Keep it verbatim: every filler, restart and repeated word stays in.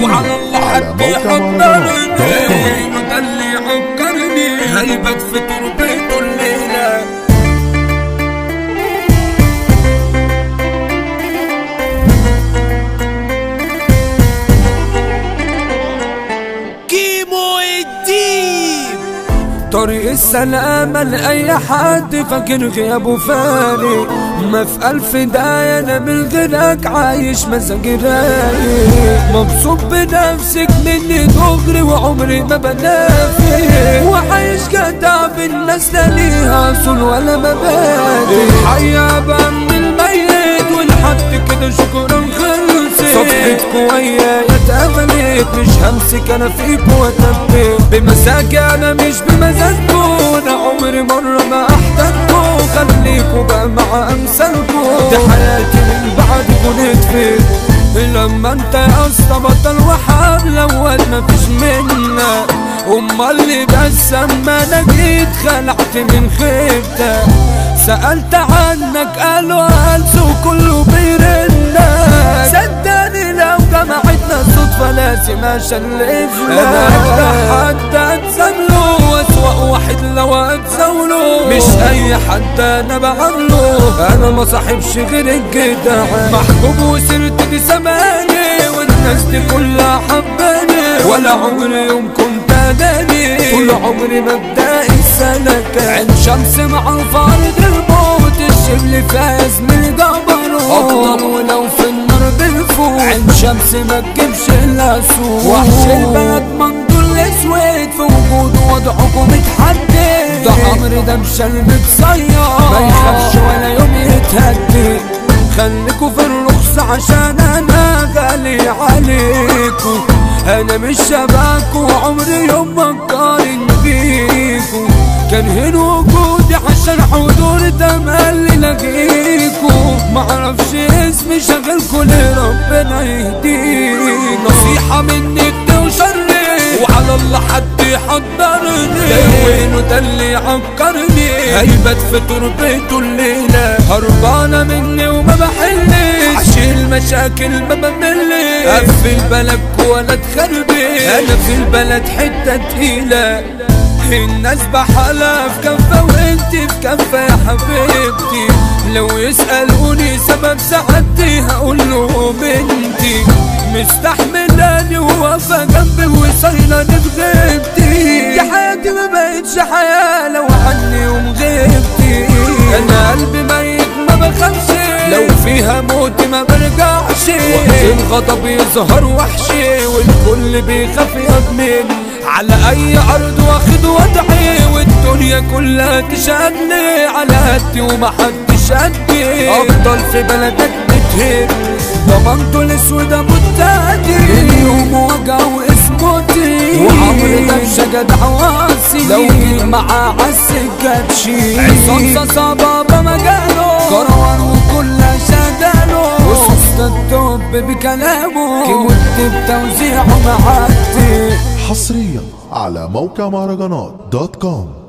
وعلى الله حد يحضرني ده اللي يعكرني هيبت في تربته الليلة. طريق السلامة لأي حد فاكر غيابه فارق، ما في ألف داية أنا من غيرك عايش مزاجي رايق، مبسوط بنفسك مني دغري وعمري ما بنافق، وعايش جدع بالناس لا ليها أصول ولا مبادئ، الحياة بقى من الميت والحد كده شكرا خلصت، صفحتكوا ويايا اتقفلت مش همسك أنا فيكوا واتبت، بمزاجي أنا مش بمزاجكوا، أنا عمري مرة ما أحتاجكوا، خليكوا بقى مع أمثالكوا، دي حياتي من بعدكوا نتفت، لما انت يا اسطى بطل وحاب لواد مفيش منك، امال اللي بس اما انا جيت خلعت من خيبتك، سألت عنك قالوا هلس وكله بيرنك، صدقني لو جمعتنا الصدفة لازم اشلفلك، انا اجدع حد اتزامله واسوأ واحد لو اتزاوله، مش اي حد انا بعمله، انا ما صاحبش غير الجدع، محبوب وسرت دي زماني والناس دي كلها حباني، ولا عمري يوم كنت اناني، طول عمري مبدأ السلكة، عين شمس مع الفرد الموت، الشبل فاز من جبروت، اطلب ولو في النار بنفوت، عين شمس ما تجيبش الا سوق، وحش البلد منظور اسود في وجوده وضعكم متحدد، ده عمري ده مشلم بصياد ما يخافش ولا يوم يتهدد، خليكوا في الرخص عشان انا غالي عليكوا، انا مش شبهكوا عمري يوم ما اقارن بيكوا، كان هنا وجودي عشان حضور تملي لاقيكوا، معرفش اسمي شغلكوا ليه ربنا يهديك، نصيحة مني وشري وعلى الله حد يحضرني، ده وينه ده اللي يعكرني هيبت في تربته الليلة، هربانة مني وما بحلش، عشيل مشاكل ما بملش، قفل بلدك ولا تخربي، انا في البلد حتة تقيلة، الناس بحالها في كفة وانت في كفة يا حبيبتي، لو يسألوني سبب سعادتي هقوله بنتي، مستحملاني وواقفة جنبي وصايلاني بغيبتي، يا حياتي ما بقتش حياة لو عني يوم غيبتي، انا قلبي ميت ما بخافش، لو فيها موت ما برجعش، وقت الغضب يظهر وحشي والكل بيخاف يضمن، على اي ارض واخد وضعي والدنيا كلها تشهدني، على قدي ومحدش قدي، افضل في بلدك بتهد، ضمنته الاسود متهدي، اليوم وجع واسمتي، وعمري ده بشجدع واسي، لو جيت معاه عالسكة تشيل، عصام صعبة بمجاله، كروان وكلها شغاله، وسوست الدب بكلامه، كيموت بتوزيعه معدي، حصريا على موقع مهرجانات دوت كوم.